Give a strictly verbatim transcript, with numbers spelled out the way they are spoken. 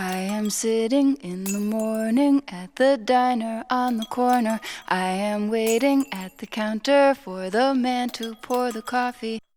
I am sitting in the morning at the diner on the corner. I am waiting at the counter for the man to pour the coffee.